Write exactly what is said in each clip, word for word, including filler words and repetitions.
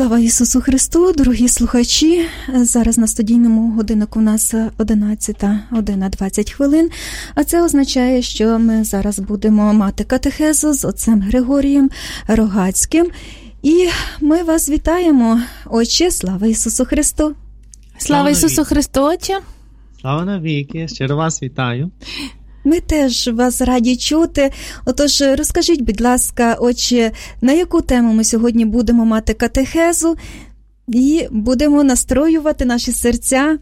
Слава Ісусу Христу, дорогі слухачі. Зараз на студійному годиннику у нас одинадцята година двадцять хвилин, а це означає, що ми зараз будемо мати катехезу з отцем Григорієм Рогацьким. І ми вас вітаємо, отче, слава Ісусу Христу. Слава, слава Ісусу Христу, отче. Слава навіки, щиро вас вітаю. Ми теж вас раді чути. Отож, розкажіть, будь ласка, отче, на яку тему ми сьогодні будемо мати катехезу і будемо настроювати наші серця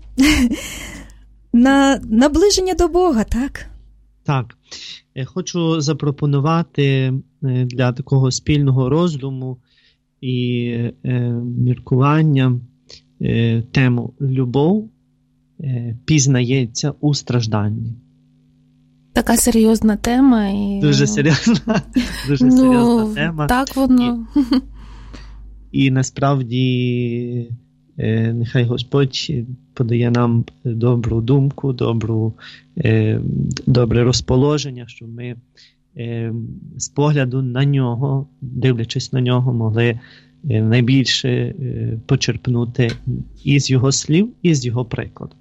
на наближення до Бога, так? Так. Хочу запропонувати для такого спільного роздуму і е, міркування е, тему «Любов е, пізнається у стражданні». Така серйозна тема. І... Дуже серйозна, дуже ну, серйозна тема. Так воно. І, і насправді, е, нехай Господь подає нам добру думку, добру, е, добре розположення, щоб ми е, з погляду на нього, дивлячись на нього, могли е, найбільше е, почерпнути із його слів, і з його прикладу.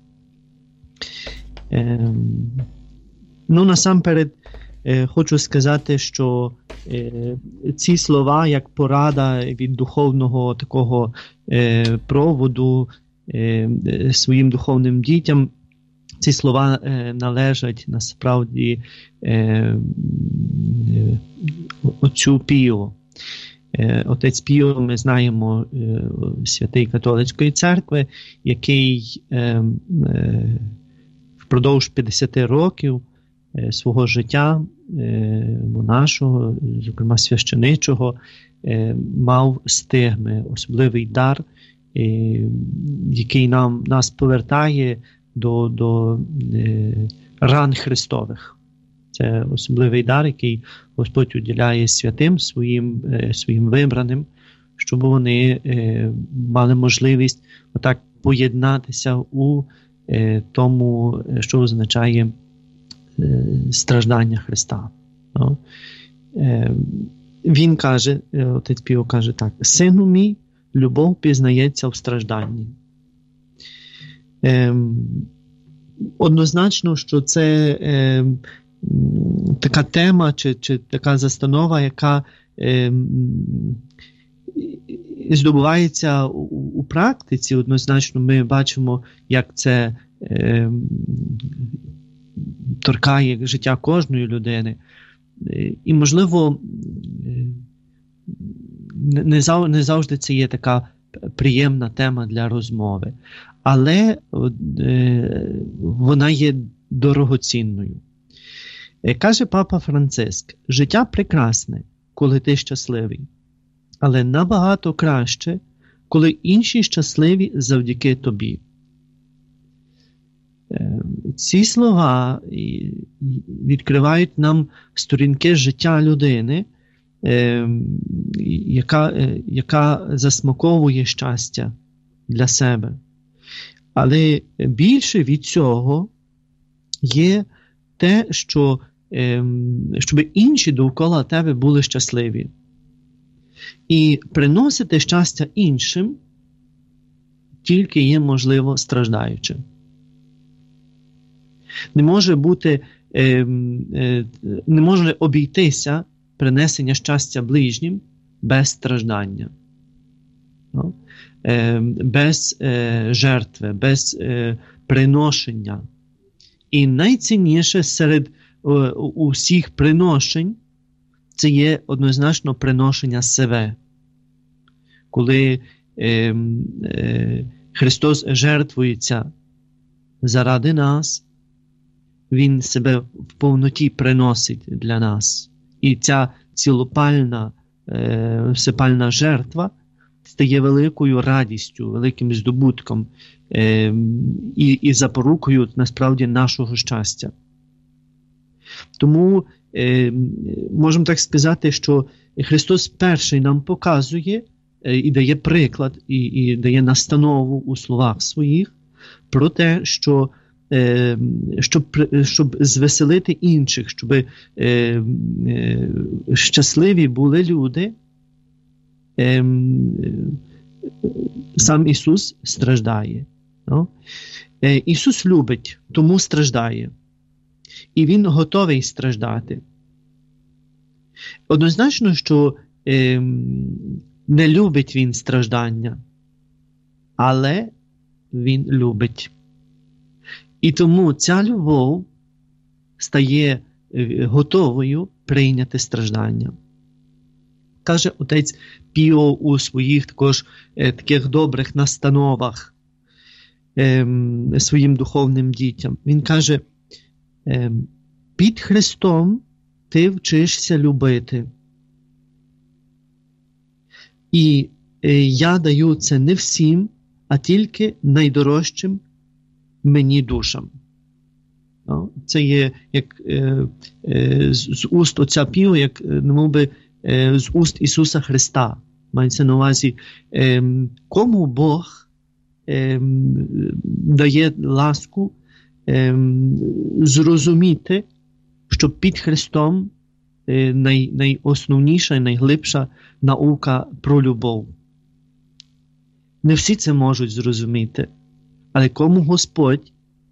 Е, Ну, насамперед, е, хочу сказати, що е, ці слова, як порада від духовного такого е, проводу е, своїм духовним дітям, ці слова е, належать насправді е, е, отцю Піо. Е, отець Піо, ми знаємо, е, святий католицької церкви, який е, е, впродовж п'ятдесят років свого життя монашого, зокрема священичого, мав стигми, особливий дар, який нам, нас повертає до, до ран Христових. Це особливий дар, який Господь уділяє святим своїм, своїм вибраним, щоб вони мали можливість отак поєднатися у тому, що означає страждання Христа. No. Е, він каже, отець Піо каже так: «Сину мій, любов пізнається в стражданні». Е, однозначно, що це е, така тема чи, чи така застанова, яка е, здобувається у, у практиці. Однозначно ми бачимо, як це е, торкає життя кожної людини. І, можливо, не завжди це є така приємна тема для розмови, але вона є дорогоцінною. Каже папа Франциск: «Життя прекрасне, коли ти щасливий, але набагато краще, коли інші щасливі завдяки тобі». Ці слова відкривають нам сторінки життя людини, яка, яка засмаковує щастя для себе. Але більше від цього є те, що, щоб інші довкола тебе були щасливі. І приносити щастя іншим тільки є можливо страждаючи. Не може бути, е, е, не може обійтися принесення щастя ближнім без страждання, no? е, без е, жертви, без е, приношення. І найцінніше серед е, усіх приношень це є однозначно приношення себе. Коли е, е, Христос жертвується заради нас, Він себе в повноті приносить для нас. І ця цілопальна, е, всепальна жертва стає великою радістю, великим здобутком е, і, і запорукою, насправді, нашого щастя. Тому е, можемо так сказати, що Христос перший нам показує е, і дає приклад, і, і дає настанову у словах своїх про те, що Щоб, щоб звеселити інших, щоб е, е, щасливі були люди, е, сам Ісус страждає. Ну? Ісус любить, тому страждає. І Він готовий страждати. Однозначно, що е, не любить Він страждання, але Він любить. І тому ця любов стає готовою прийняти страждання. Каже отець Піо у своїх також е, таких добрих настановах е, своїм духовним дітям. Він каже, е, під Христом ти вчишся любити. І е, я даю це не всім, а тільки найдорожчим мені душам. No, це є як е, е, з, з уст отця Піо, як немов би е, з уст Ісуса Христа. Мається на увазі, е, кому Бог е, дає ласку е, зрозуміти, що під Христом е, най, найосновніша і найглибша наука про любов. Не всі це можуть зрозуміти, але кому Господь,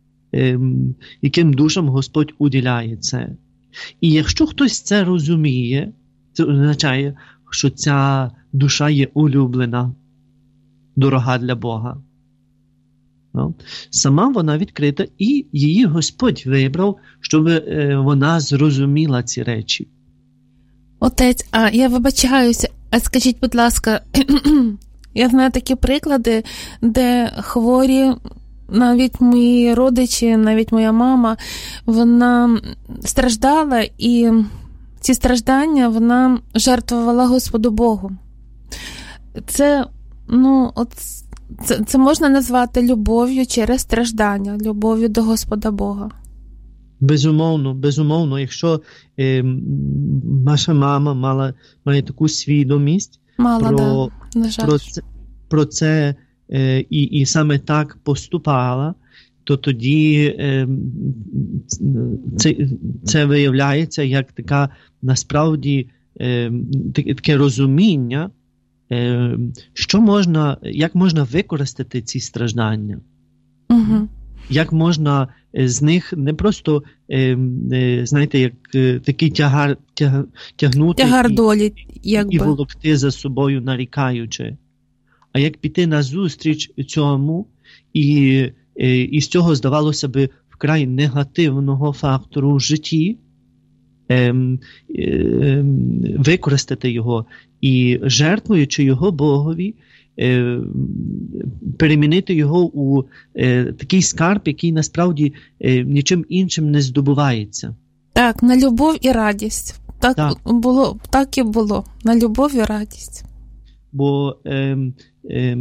яким душам Господь уділяє це. І якщо хтось це розуміє, це означає, що ця душа є улюблена, дорога для Бога. No. Сама вона відкрита, і її Господь вибрав, щоб вона зрозуміла ці речі. Отець, а я вибачаюся, а скажіть, будь ласка, я знаю такі приклади, де хворі, навіть мої родичі, навіть моя мама, вона страждала, і ці страждання вона жертвувала Господу Богу. Це, ну, от, це, це можна назвати любов'ю через страждання, любов'ю до Господа Бога. Безумовно, безумовно. Якщо е, наша мама мала, має таку свідомість Мала, про, да, на жаль. про це, про це е, і, і саме так поступала, то тоді е, це, це виявляється як така насправді е, таке розуміння, е, що можна, як можна використати ці страждання. Угу. Як можна з них не просто, е, е, знаєте, як е, такий тягар, тяг, тягнути тягар і, долі, якби. і волокти за собою нарікаючи, а як піти назустріч цьому і, е, і з цього, здавалося би, вкрай негативного фактору в житті, е, е, використати його і, жертвуючи його Богові, Е, перемінити його у е, такий скарб, який насправді е, нічим іншим не здобувається. Так, на любов і радість. Так, так. було, так і було. На любов і радість. Бо е, е,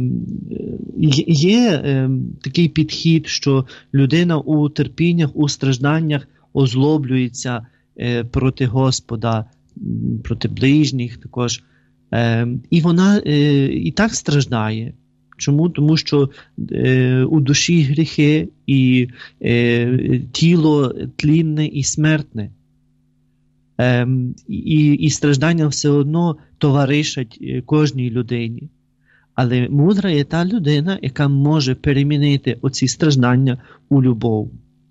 є е, такий підхід, що людина у терпіннях, у стражданнях озлоблюється е, проти Господа, проти ближніх також. Е, і вона е, і так страждає. Чому? Тому що е, у душі гріхи і е, тіло тлінне і смертне. Е, і, і страждання все одно товаришать кожній людині. Але мудра є та людина, яка може перемінити оці страждання у любов.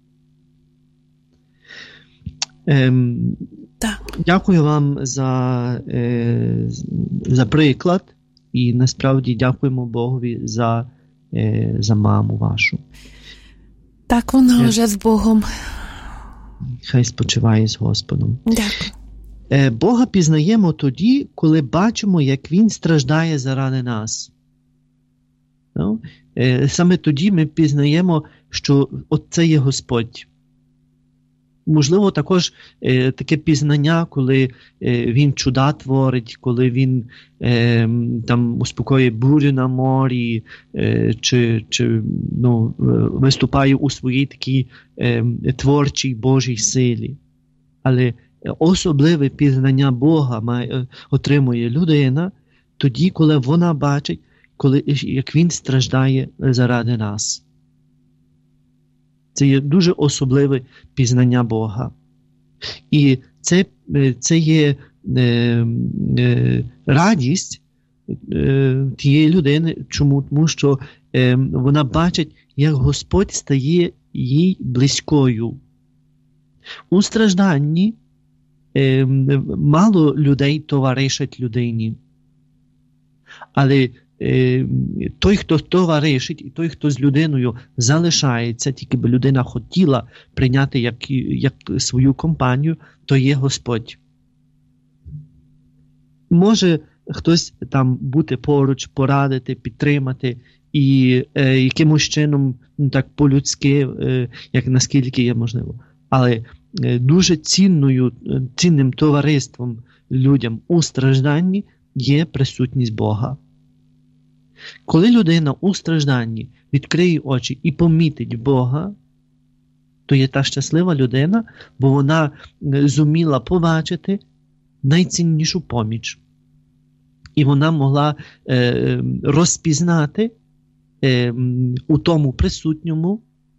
Е, Так. Дякую вам за, е, за приклад і насправді дякуємо Богові за, е, за маму вашу. Так, вона е, вже з Богом. Хай спочиває з Господом. Дякую. Е, Бога пізнаємо тоді, коли бачимо, як Він страждає заради нас. Ну, е, саме тоді ми пізнаємо, що от це є Господь. Можливо, також е, таке пізнання, коли е, він чуда творить, коли він е, там успокоює бурю на морі, е, чи, чи ну, виступає у своїй такій е, творчій Божій силі. Але особливе пізнання Бога має, отримує людина тоді, коли вона бачить, коли, як він страждає заради нас. Це є дуже особливе пізнання Бога. І це, це є е, е, радість, е, тієї людини. Чому? Тому що е, вона бачить, як Господь стає їй близькою. У стражданні е, мало людей товаришать людині. Але е, той, хто товаришить, і той, хто з людиною залишається, тільки би людина хотіла прийняти як, як свою компанію, то є Господь. Може хтось там бути поруч, порадити, підтримати і е, якимось чином, ну, так по-людськи, е, як наскільки є можливо. Але е, дуже цінною, цінним товариством людям у стражданні є присутність Бога. Коли людина у стражданні відкриє очі і помітить Бога, то є та щаслива людина, бо вона зуміла побачити найціннішу поміч. І вона могла е, розпізнати е, у тому присутньому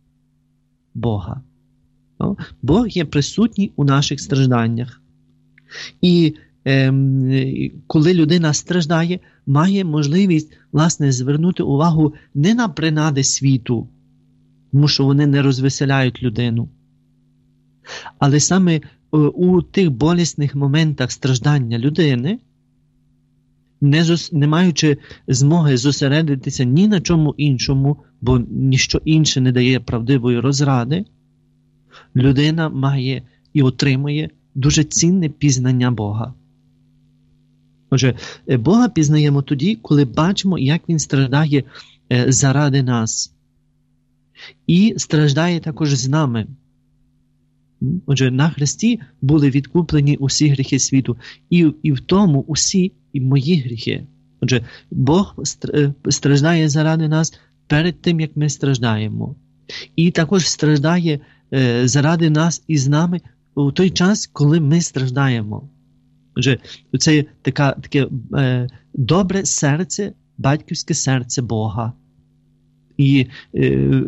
Бога. Ну, Бог є присутній у наших стражданнях. І е, коли людина страждає, має можливість, власне, звернути увагу не на принади світу, тому що вони не розвеселяють людину, але саме у тих болісних моментах страждання людини, не, зос, не маючи змоги зосередитися ні на чому іншому, бо ніщо інше не дає правдивої розради, людина має і отримує дуже цінне пізнання Бога. Отже, Бога пізнаємо тоді, коли бачимо, як Він страждає заради нас. І страждає також з нами. Отже, на Христі були відкуплені усі гріхи світу. І, і в тому усі і мої гріхи. Отже, Бог страждає заради нас перед тим, як ми страждаємо. І також страждає е, заради нас і з нами у той час, коли ми страждаємо. Отже, це така, таке е, добре серце, батьківське серце Бога. І е,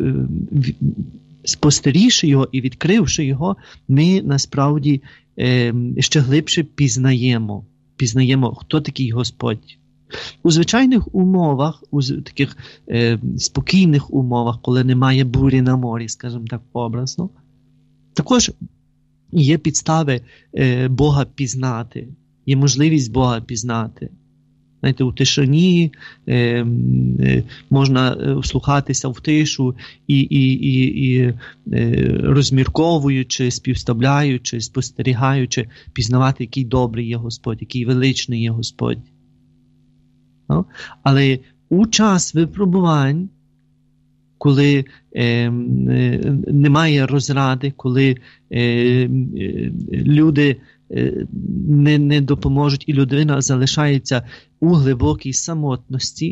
спостерігши його і відкривши його, ми насправді е, ще глибше пізнаємо, пізнаємо, хто такий Господь. У звичайних умовах, у таких е, спокійних умовах, коли немає бурі на морі, скажімо так образно, також є підстави е, Бога пізнати, є можливість Бога пізнати. Знаєте, у тишині е, е, можна вслухатися в тишу і, і, і, і е, розмірковуючи, співставляючи, спостерігаючи, пізнавати, який добрий є Господь, який величний є Господь. No? Але у час випробувань, коли е, е, немає розради, коли е, е, люди е, не, не допоможуть і людина залишається у глибокій самотності,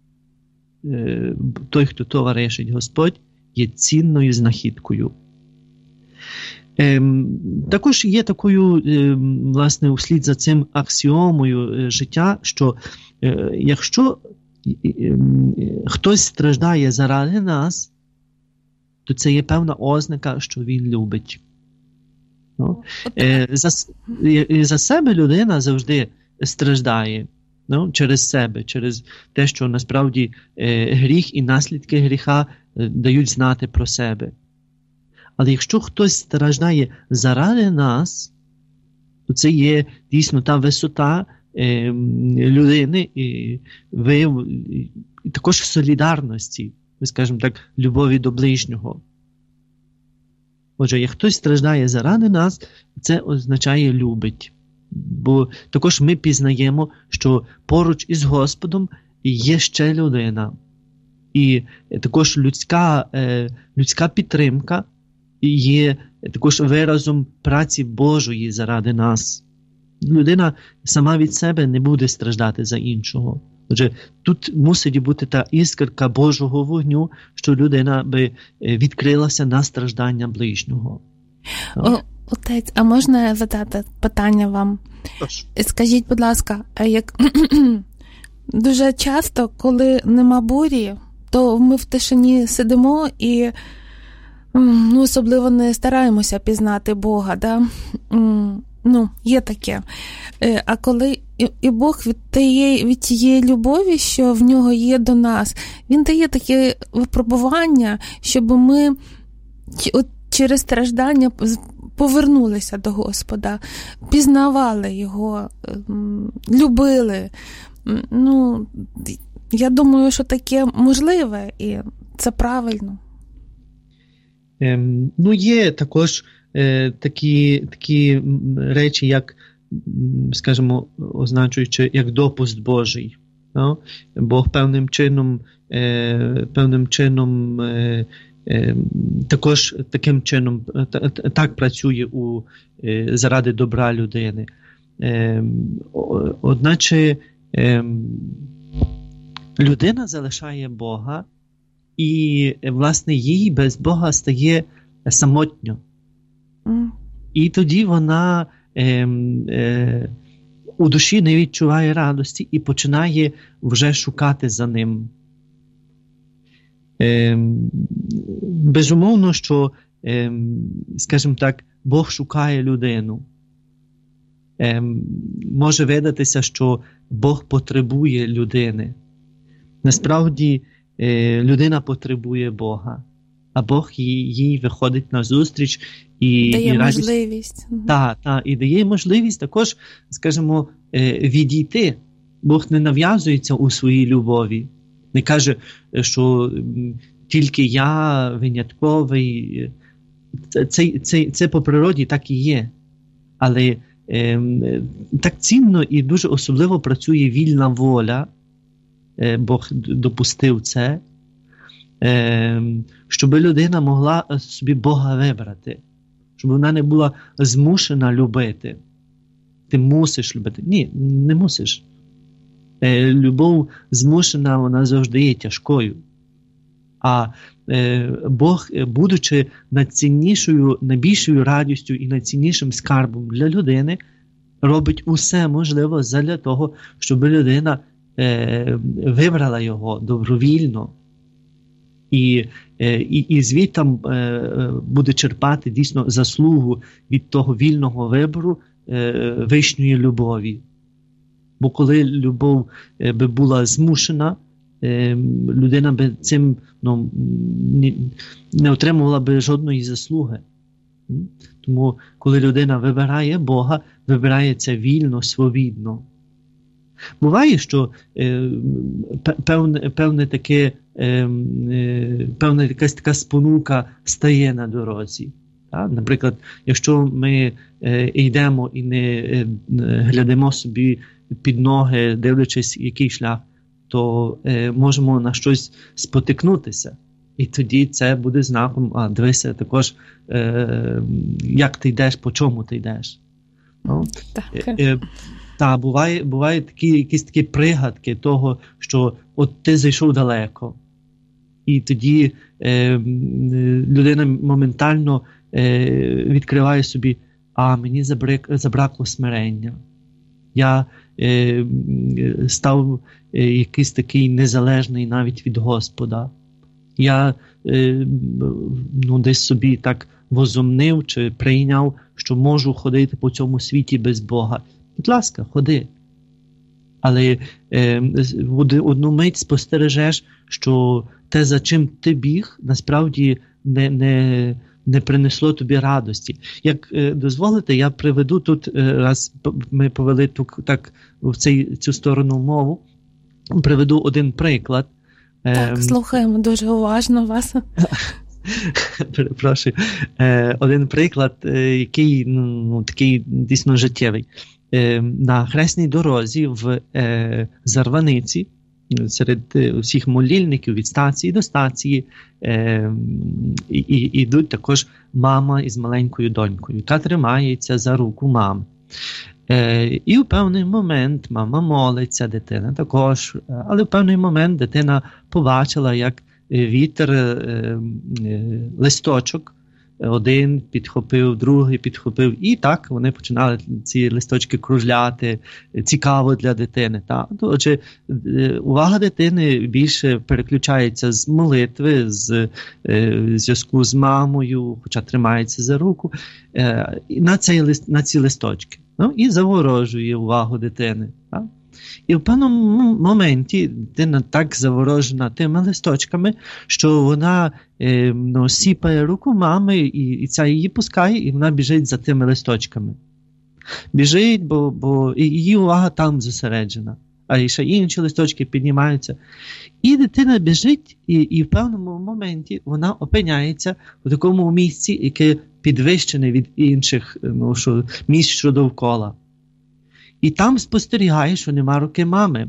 е, той, хто товаришить Господь, є цінною знахідкою. Е, також є такою, е, власне, услід за цим аксіомою е, життя, що е, якщо е, е, хтось страждає заради нас, то це є певна ознака, що він любить. Ну, е, за, е, за себе людина завжди страждає. Ну, через себе, через те, що насправді е, гріх і наслідки гріха е, дають знати про себе. Але якщо хтось страждає заради нас, то це є дійсно та висота е, людини і вияв, і також солідарності, скажімо так, любові до ближнього. Отже, як хтось страждає заради нас, це означає любить. Бо також ми пізнаємо, що поруч із Господом є ще людина. І також людська, е, людська підтримка є також виразом праці Божої заради нас. Людина сама від себе не буде страждати за іншого. Отже, тут мусить бути та іскорка Божого вогню, що людина би відкрилася на страждання ближнього. О, отець, а можна задати питання вам? Тож. Скажіть, будь ласка, як дуже часто, коли нема бурі, то ми в тишині сидимо і ну, особливо не стараємося пізнати Бога, да? Ну, є таке. А коли і Бог від тієї, від тієї любові, що в нього є до нас, він дає таке випробування, щоб ми от через страждання повернулися до Господа, пізнавали його, любили. Ну, я думаю, що таке можливе, і це правильно. Ем, ну, є також е, такі, такі речі, як, скажімо, означуючи, як допуск Божий. No? Бог певним чином, е, певним чином е, е, також таким чином та, так працює у, е, заради добра людини. Е, одначе е, людина залишає Бога, і, власне, їй без Бога стає самотньо. Mm. І тоді вона е, е, у душі не відчуває радості і починає вже шукати за ним. Е, безумовно, що, е, скажімо так, Бог шукає людину. Е, може видатися, що Бог потребує людини. Насправді, людина потребує Бога, а Бог їй, їй виходить на зустріч і дає і радість, можливість. Так, та, і дає можливість також, скажімо, відійти. Бог не нав'язується у своїй любові. Не каже, що тільки я винятковий. Це, це, це, це по природі так і є. Але е, так цінно і дуже особливо працює вільна воля. Бог допустив це, щоб людина могла собі Бога вибрати, щоб вона не була змушена любити. Ти мусиш любити. Ні, не мусиш. Любов змушена, вона завжди є тяжкою. А Бог, будучи найціннішою, найбільшою радістю і найціннішим скарбом для людини, робить усе можливе задля того, щоб людина вибрала його добровільно і, і, і звідтам буде черпати дійсно заслугу від того вільного вибору вищої любові. Бо коли любов би була змушена, людина би цим ну, не отримувала би жодної заслуги. Тому коли людина вибирає Бога, вибирає це вільно, свобідно. Буває, що е, певне, певне таке, е, е, певна якась така спонука стає на дорозі. Так? Наприклад, якщо ми е, йдемо і не е, глядимо собі під ноги, дивлячись, який шлях, то е, можемо на щось спотикнутися. І тоді це буде знаком, а дивися також, е, як ти йдеш, по чому ти йдеш. Ну? Так. Е, Та, буває, буває такі, якісь такі пригадки того, що от ти зайшов далеко. І тоді е, людина моментально е, відкриває собі, а мені забрак, забракло смирення. Я е, став е, якийсь такий незалежний навіть від Господа. Я е, ну, десь собі так возомнив чи прийняв, що можу ходити по цьому світі без Бога. Будь ласка, ходи. Але е, в одну мить спостережеш, що те, за чим ти біг, насправді не, не, не принесло тобі радості. Як е, дозволите, я приведу тут, е, раз ми повели тут, так, в цей, цю сторону мову, приведу один приклад. Так, е, слухаємо дуже уважно вас. Перепрошую. Е, один приклад, е, який ну, такий дійсно життєвий. На хресній дорозі в е, Зарваниці, серед всіх молільників від стації до стації, е, і, і, йдуть також мама із маленькою донькою, яка тримається за руку мами. Е, і в певний момент мама молиться, дитина також, але в певний момент дитина побачила, як вітер е, е, листочок один підхопив, другий підхопив, і так вони починали ці листочки кружляти, цікаво для дитини. Та? Отже, увага дитини більше переключається з молитви, з е, зв'язку з мамою, хоча тримається за руку, е, на, цей, на ці листочки. Ну, і заворожує увагу дитини. Та? І в певному моменті дитина так заворожена тими листочками, що вона е, ну, сіпає руку мами, і, і ця її пускає, і вона біжить за тими листочками. Біжить, бо, бо і її увага там зосереджена. А ще інші листочки піднімаються. І дитина біжить, і, і в певному моменті вона опиняється в такому місці, яке підвищене від інших ну, що, місць, що довкола. І там спостерігає, що нема руки мами.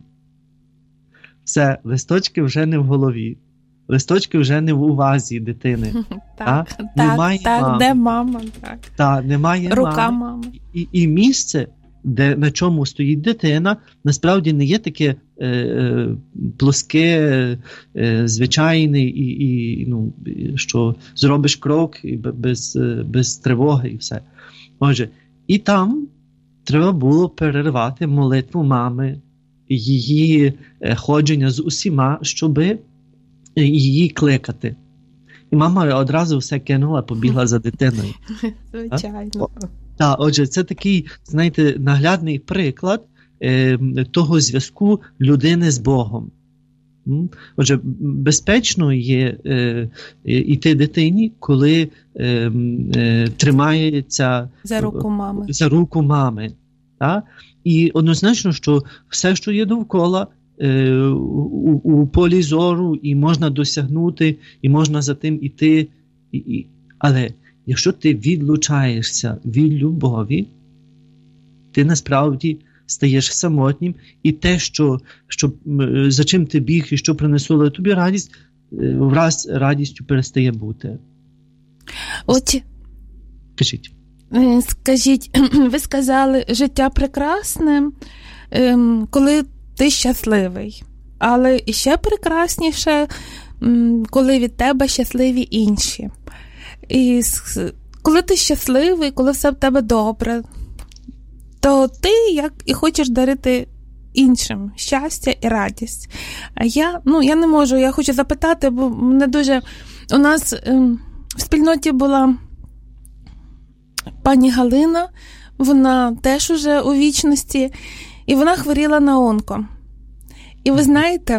Все, листочки вже не в голові. Листочки вже не в увазі дитини. Так, так, немає так, мами. Де мама? Так, так немає рука мами. мами. І, і місце, де, на чому стоїть дитина, насправді не є таке е, е, плоске, е, звичайне, і, і, ну, що зробиш крок і без, без тривоги і все. Отже, і там треба було перервати молитву мами, її ходження з усіма, щоб її кликати. І мама одразу все кинула, побігла за дитиною. Звичайно. Так, отже, це такий, знаєте, наглядний приклад е, того зв'язку людини з Богом. Отже, безпечно є е, іти дитині, коли е, е, тримається за руку мами. За руку мами. Та? І однозначно, що все, що є довкола, е, у, у полі зору, і можна досягнути, і можна за тим іти. І, і, але якщо ти відлучаєшся від любові, ти насправді стаєш самотнім, і те, що, що, за чим ти біг і що принесло тобі радість, враз радістю перестає бути. От, Кажіть. Скажіть, ви сказали, життя прекрасне, коли ти щасливий. Але ще прекрасніше, коли від тебе щасливі інші. І коли ти щасливий, коли все в тебе добре, то ти як і хочеш дарити іншим щастя і радість. А я, ну, я не можу, я хочу запитати, бо мене дуже... У нас ем, в спільноті була пані Галина, вона теж уже у вічності, і вона хворіла на онко. І ви знаєте,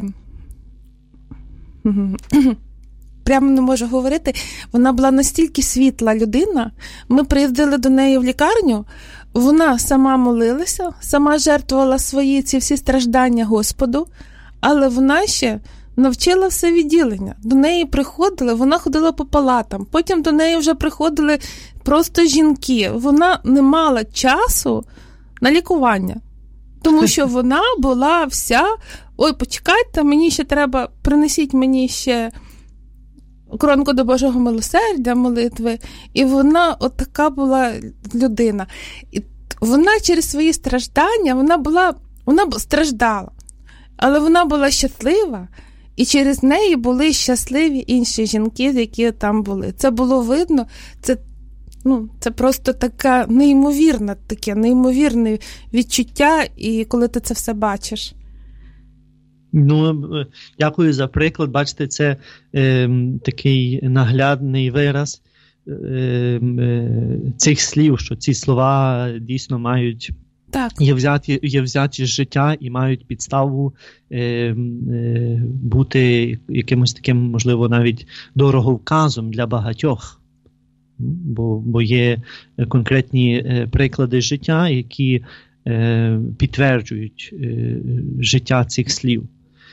прямо не можу говорити, вона була настільки світла людина, ми приїздили до неї в лікарню, вона сама молилася, сама жертвувала свої ці всі страждання Господу, але вона ще навчила все відділення. До неї приходили, вона ходила по палатам, потім до неї вже приходили просто жінки. Вона не мала часу на лікування, тому що вона була вся, ой, почекайте, мені ще треба, принесіть мені ще коронку до Божого милосердя, молитви. І вона от така була людина. І вона через свої страждання, вона була, вона страждала, але вона була щаслива, і через неї були щасливі інші жінки, які там були. Це було видно, це, ну, це просто таке неймовірне, таке неймовірне відчуття, і коли ти це все бачиш. Ну, дякую за приклад. Бачите, це е, такий наглядний вираз е, е, цих слів, що ці слова дійсно мають, так, є взяті, є взяті з життя і мають підставу е, е, бути якимось таким, можливо, навіть дороговказом для багатьох. Бо, бо є конкретні е, приклади життя, які е, підтверджують е, життя цих слів.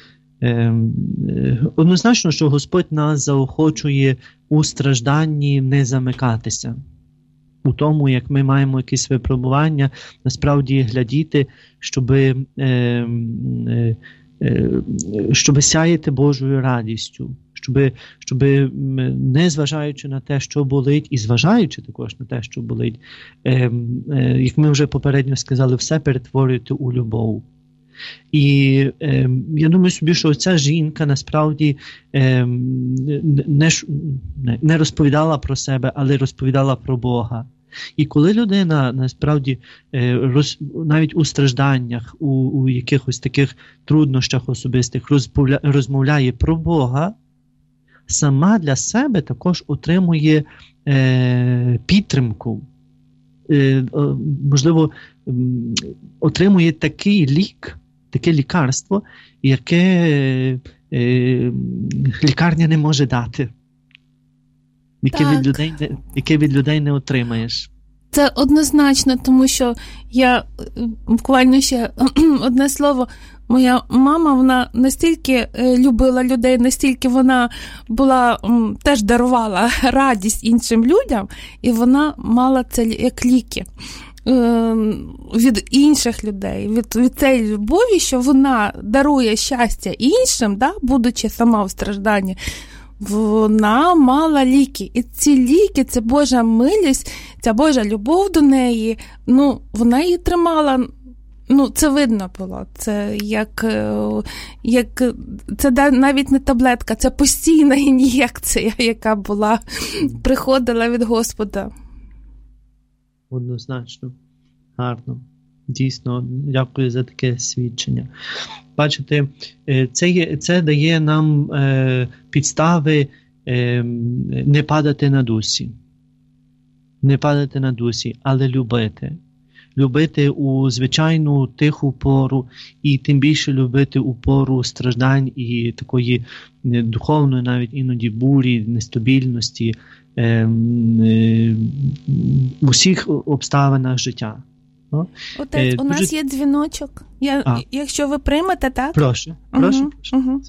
Однозначно, що Господь нас заохочує у стражданні не замикатися. У тому, як ми маємо якісь випробування, насправді глядіти, щоб, е, е, щоб сяяти Божою радістю, щоб, щоб не зважаючи на те, що болить, і зважаючи також на те, що болить, е, е, як ми вже попередньо сказали, все перетворювати у любов. І е, я думаю собі, що ця жінка насправді е, не, не розповідала про себе, але розповідала про Бога. І коли людина насправді роз, навіть у стражданнях, у, у якихось таких труднощах особистих розмовля, розмовляє про Бога, сама для себе також отримує е, підтримку. Е, можливо, отримує такий лік, таке лікарство, яке е, лікарня не може дати. Яке від, людей, яке від людей не отримаєш. Це однозначно, тому що я буквально ще одне слово. Моя мама, вона настільки любила людей, настільки вона була, теж дарувала радість іншим людям, і вона мала це як ліки від інших людей, від, від цієї любові, що вона дарує щастя іншим, да, будучи сама в стражданні. Вона мала ліки. І ці ліки, це Божа милість, ця Божа любов до неї, ну, вона її тримала, ну, це видно було. Це як, як це навіть не таблетка, це постійна ін'єкція, яка була, приходила від Господа. Однозначно. Гарно. Дійсно, дякую за таке свідчення. Бачите, це, є, це дає нам е, підстави е, не падати на дусі. Не падати на дусі, але любити. Любити у звичайну тиху пору і тим більше любити у пору страждань і такої духовної навіть іноді бурі, нестабільності е, е, в усіх обставинах життя. No? Отець, е, у нас дуже... є дзвіночок. Я, якщо ви приймете, так? Прошу, прошу. Угу, прошу. Угу.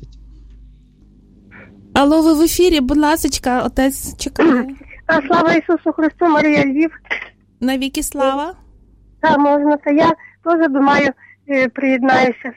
Алло, ви в ефірі, будь ласочка, отець чекає. А, слава Ісусу Христу, Марія Львів. Навіки слава. Так, можна. Це я теж, думаю, приєднаюся.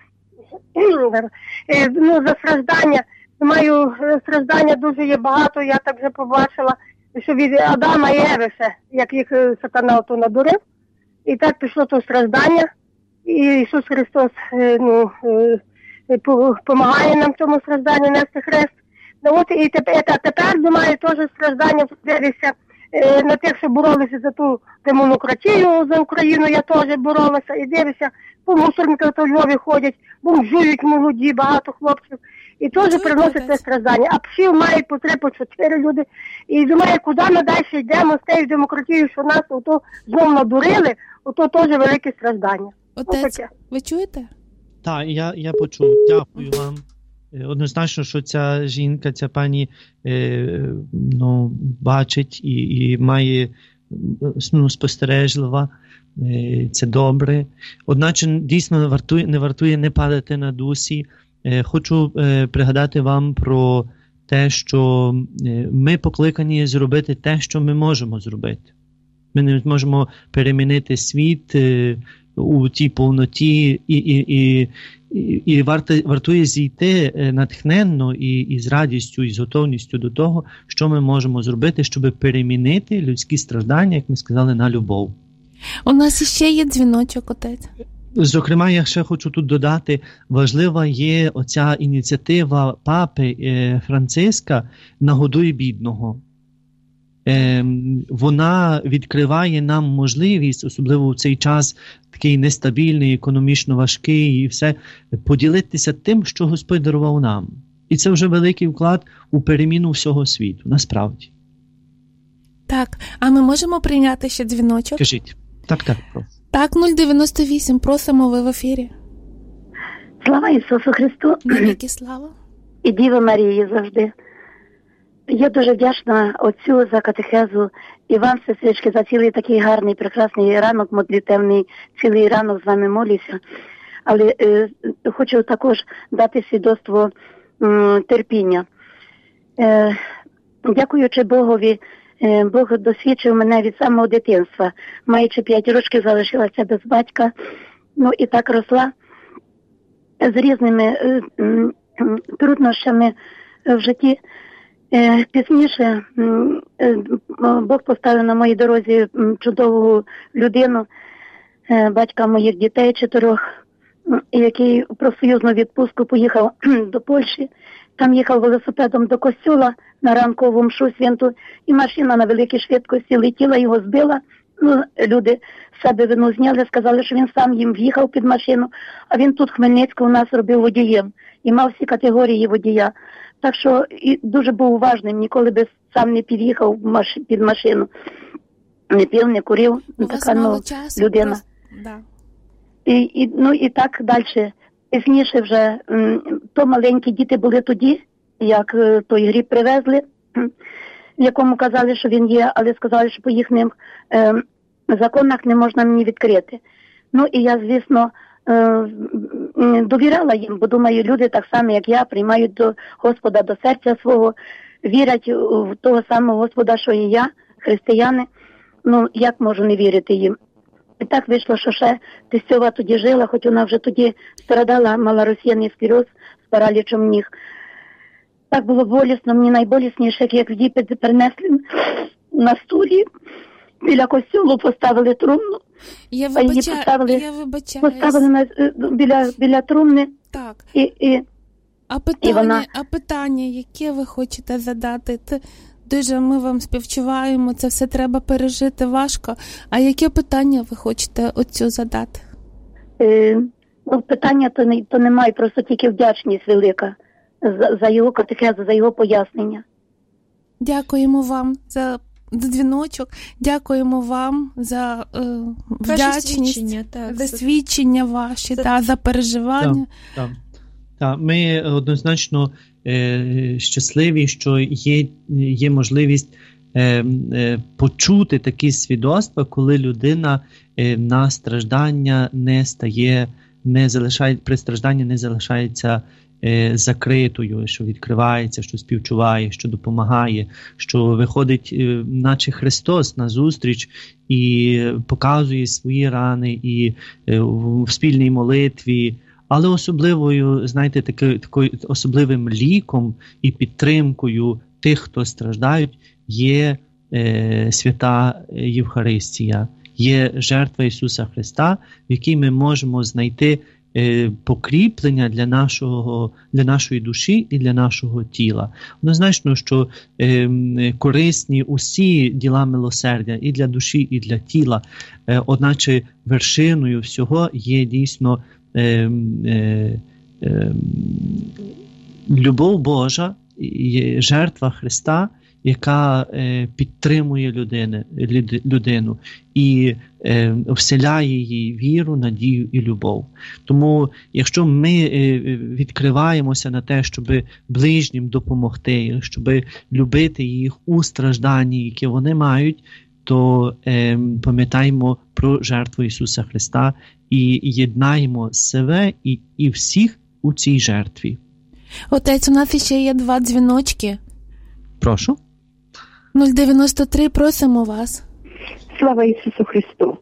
Ну, за страждання. Думаю, страждання дуже є багато, я так вже побачила, що від Адама і Еви все, як їх сатана ото надурив. І так пішло то страждання, і Ісус Христос ну, допомагає нам в цьому стражданні нести хрест. Ну, от і тепер, тепер, думаю, теж страждання дивися на тих, що боролися за ту демократію, за Україну, я теж боролася, і дивися, по мусорниках то в Львові ходять, бомжують молоді, багато хлопців, і теж приносять це страждання. А псів мають по три, по чотири люди. І думаю, куди ми далі йдемо з тією демократією, що нас ото знову надурили, ото теж велике страждання. Отець, ви чуєте? Так, я, я почув. Дякую вам. Однозначно, що ця жінка, ця пані е, ну, бачить і, і має ну, спостережлива. Е, це добре. Одначе дійсно не вартує, не вартує не падати на дусі. Е, хочу е, пригадати вам про те, що ми покликані зробити те, що ми можемо зробити. Ми не можемо перемінити світ е, у тій повноті, і, і, і, і, і варто, вартує зійти натхненно і, і з радістю, і з готовністю до того, що ми можемо зробити, щоб перемінити людські страждання, як ми сказали, на любов. У нас іще є дзвіночок, отець. Зокрема, я ще хочу тут додати, важлива є оця ініціатива папи Франциска «Нагодуй бідного». Вона відкриває нам можливість, особливо в цей час такий нестабільний, економічно важкий і все, поділитися тим, що Господь дарував нам. І це вже великий вклад у переміну всього світу, насправді. Так, а ми можемо прийняти ще дзвіночок? Кажіть. Так, так, прошу. Так, нуль дев'яносто вісім, просимо, ви в ефірі. Слава Ісусу Христу. Навіки слава. І Діви Марії завжди. Я дуже вдячна отцю за катехезу і вам, сестрички, за цілий такий гарний, прекрасний ранок, модлітевний, цілий ранок з вами молюся. Але е, хочу також дати свідоцтво м, терпіння. Е, дякуючи Богові, е, Бог досвідчив мене від самого дитинства. Маючи п'ять років, залишилася без батька, ну і так росла з різними е, м, труднощами в житті. Пізніше Бог поставив на моїй дорозі чудову людину, батька моїх дітей чотирьох, який в профсоюзну відпустку поїхав до Польщі. Там їхав велосипедом до костюла на ранкову мшу святу, і машина на великій швидкості летіла, його збила. Ну, люди з себе вину зняли, сказали, що він сам їм в'їхав під машину, а він тут в Хмельницькому у нас робив водієм і мав всі категорії водія. Так що і дуже був уважним, ніколи би сам не під'їхав під машину, не пив, не курив. У така вас мало ну, часу, людина. просто... да. І, і, ну і так далі. Пізніше вже, то маленькі діти були тоді, як той гріб привезли, в якому казали, що він є, але сказали, що по їхнім е, законах не можна мені відкрити. Ну і я, звісно, е, довіряла їм, бо думаю, люди так само, як я, приймають до Господа, до серця свого, вірять в того самого Господа, що і я, християни. Ну, як можу не вірити їм? І так вийшло, що ще Тестьова тоді жила, хоч вона вже тоді страдала, мала розсіяний склероз з паралічом ніг. Так було болісно, мені найболісніше, як в Діпець принесли на стулі, біля костюлу поставили трумну. Я, а її вибача... поставили, я вибачаюсь. Поставили на, біля, біля трумни. Так. І, і, а, питання, і вона... а питання, яке ви хочете задати? Це дуже ми вам співчуваємо, це все треба пережити важко. А яке питання ви хочете оцю задати? Е, ну, питання то, не, то немає, просто тільки вдячність велика за, за його катехезу, за його пояснення. Дякуємо вам за дзвіночок, дякуємо вам за е, вдячність, свідчення, так, за свідчення ваші, за... та, за переживання. Так, так. Так, ми однозначно е, щасливі, що є, є можливість е, е, почути такі свідоцтва, коли людина е, на страждання не стає, не залишає, при стражданні не залишається е, закритою, що відкривається, що співчуває, що допомагає, що виходить, е, наче Христос на зустріч і показує свої рани і е, в спільній молитві. Але особливою, знаєте, таки, такою особливим ліком і підтримкою тих, хто страждають, є е, свята Євхаристія, є жертва Ісуса Христа, в якій ми можемо знайти е, покріплення для, нашого, для нашої душі і для нашого тіла. Однозначно, що е, корисні усі діла милосердя і для душі, і для тіла, е, одначе вершиною всього є дійсно Е, е, е, любов Божа, жертва Христа, яка е, підтримує людини, людину і е, вселяє їй віру, надію і любов. Тому, якщо ми е, відкриваємося на те, щоб ближнім допомогти, щоб любити їх у стражданні, які вони мають, то е, пам'ятаємо про жертву Ісуса Христа і єднаємо себе і, і всіх у цій жертві. Отець, у нас ще є два дзвіночки. Прошу. нуль дев'яносто три, просимо вас. Слава Ісусу Христу.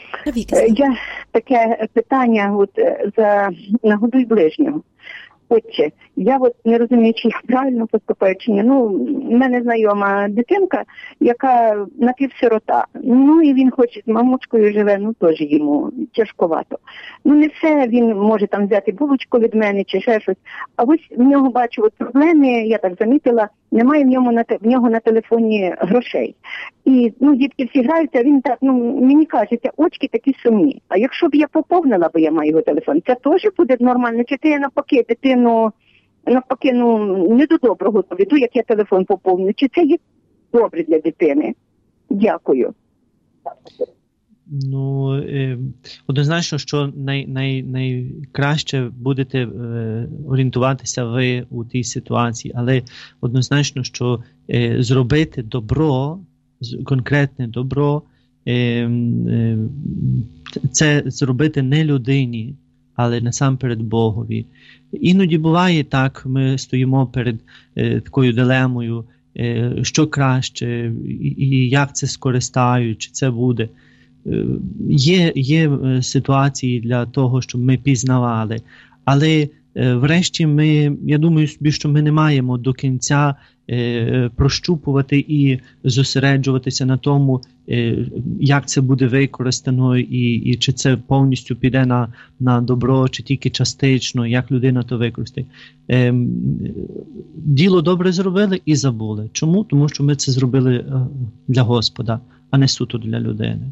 Я таке питання от, за нагодуй ближнього. Отче, я от не розумію, чи я правильно поступаю, чи ні. Ну, в мене знайома дитинка, яка напівсирота. Ну, і він хоч з мамочкою живе, ну, теж йому тяжковато. Ну, не все, він може там взяти булочку від мене, чи ще щось. А ось в нього бачу от проблеми, я так замітила, немає в ньому на, в нього на телефоні грошей. І, ну, дітки всі граються, а він так, ну, мені кажеться, очки такі сумні. А якщо б я поповнила, бо я маю його телефон, це теж буде нормально? Чи ти навпаки, дитину, навпаки, ну, не до доброго доведу, як я телефон поповню? Чи це є добре для дитини? Дякую. Ну, е, однозначно, що най, най, найкраще будете е, орієнтуватися ви у тій ситуації, але однозначно, що е, зробити добро, конкретне добро, е, е, це зробити не людині, але насамперед Богові. Іноді буває так, ми стоїмо перед е, такою дилемою, е, що краще, і, і як це скористають, чи це буде. Є, є ситуації для того, щоб ми пізнавали, але врешті ми, я думаю собі, що ми не маємо до кінця е, прощупувати і зосереджуватися на тому, е, як це буде використано і, і чи це повністю піде на, на добро, чи тільки частично, як людина то використає. Е, діло добре зробили і забули. Чому? Тому що ми це зробили для Господа, а не суто для людини.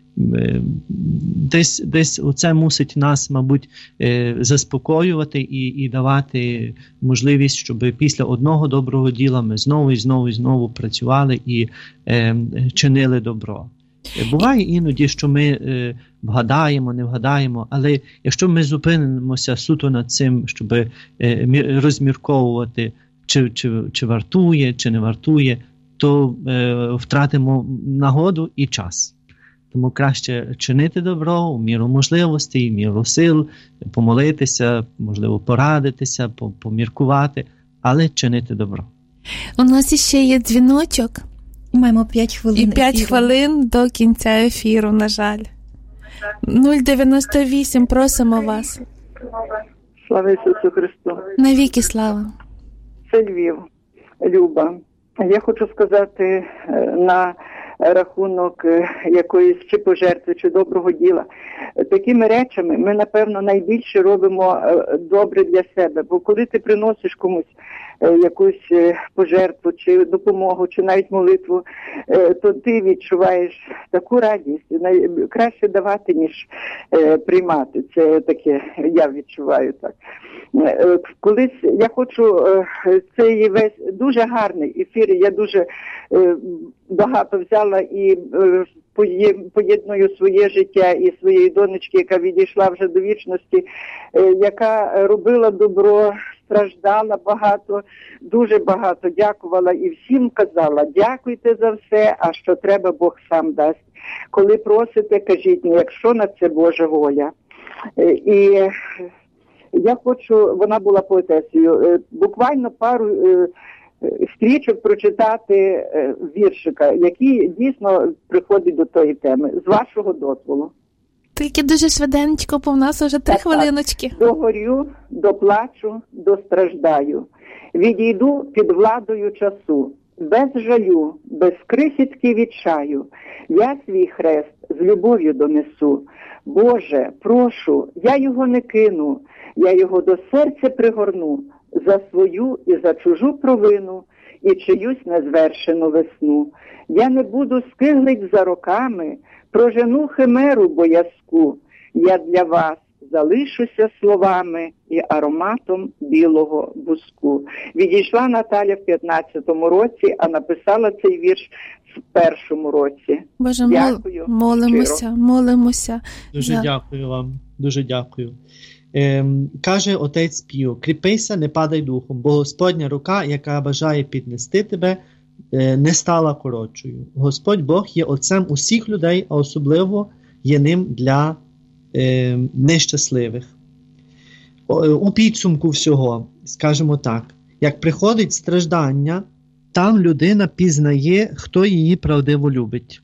Десь, десь оце мусить нас, мабуть, заспокоювати і, і давати можливість, щоб після одного доброго діла ми знову і знову і знову працювали і е, чинили добро. Буває іноді, що ми е, вгадаємо, не вгадаємо, але якщо ми зупинимося суто над цим, щоб е, розмірковувати, чи, чи, чи вартує, чи не вартує, то е, втратимо нагоду і час. Тому краще чинити добро у міру можливостей, у міру сил, помолитися, можливо, порадитися, поміркувати, але чинити добро. У нас іще є дзвіночок. Маємо п'ять хвилин. І п'ять хвилин до кінця ефіру, на жаль. нуль дев'яносто вісім, просимо вас. Слава Ісусу Христу. Навіки слава. Це Львів, Люба. Я хочу сказати на рахунок якоїсь чи пожертви, чи доброго діла. Такими речами ми, напевно, найбільше робимо добре для себе. Бо коли ти приносиш комусь якусь пожертву, чи допомогу, чи навіть молитву, то ти відчуваєш таку радість. Краще давати, ніж приймати. Це таке, я відчуваю так. Колись я хочу, цей весь дуже гарний ефір, я дуже багато взяла і поєдную своє життя і своєї донечки, яка відійшла вже до вічності, яка робила добро, страждала багато, дуже багато дякувала і всім казала: дякуйте за все, а що треба, Бог сам дасть. Коли просите, кажіть, ну, якщо на це Божа воля. І я хочу, вона була поетесою, буквально пару стрічок прочитати віршика, який дійсно приходить до тої теми, з вашого дозволу. Тільки дуже швиденько, бо в нас вже три так, хвилиночки. Так. Догорю, доплачу, достраждаю, відійду під владою часу, без жалю, без крихітки відчаю, я свій хрест з любов'ю донесу. Боже, прошу, я його не кину, я його до серця пригорну, за свою і за чужу провину, і чиюсь незвершену весну. Я не буду скиглить за роками, прожену химеру боязку. Я для вас залишуся словами і ароматом білого буску. Відійшла Наталя в п'ятнадцятому році, а написала цей вірш в першому році. Боже, дякую, молимося, щиро. молимося. Дуже За... дякую вам, дуже дякую. Ем, каже отець Піо: кріпися, не падай духом, бо Господня рука, яка бажає піднести тебе, е, не стала коротшою. Господь Бог є отцем усіх людей, а особливо є ним для е, нещасливих. О, у підсумку всього, скажімо так, як приходить страждання, там людина пізнає, хто її правдиво любить.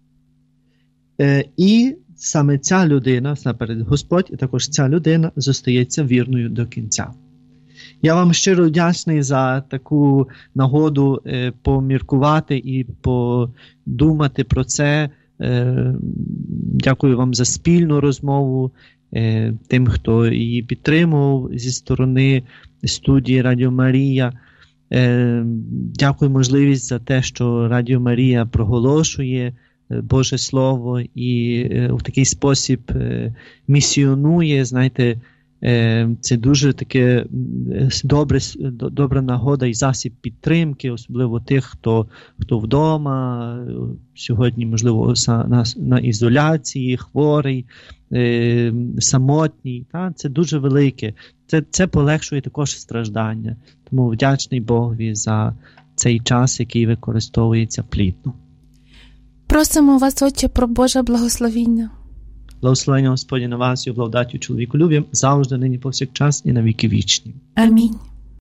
Е, і саме ця людина, насамперед Господь, і також ця людина зостається вірною до кінця. Я вам щиро вдячний за таку нагоду е, поміркувати і подумати про це. Е, дякую вам за спільну розмову, е, тим, хто її підтримував зі сторони студії Радіо Марія. Е, дякую можливість за те, що Радіо Марія проголошує Боже Слово і е, в такий спосіб е, місіонує. Знаєте, е, це дуже таке добре, добра нагода і засіб підтримки, особливо тих, хто, хто вдома, сьогодні, можливо, на, на ізоляції, хворий, е, самотній. Та? Це дуже велике. Це, це полегшує також страждання. Тому вдячний Богові за цей час, який використовується плідно. Просимо вас, Отче, про Боже благословіння. Благословення Господня на вас і благодаттю чоловіколюб'ям завжди, нині, повсякчас і на віки вічні. Амінь.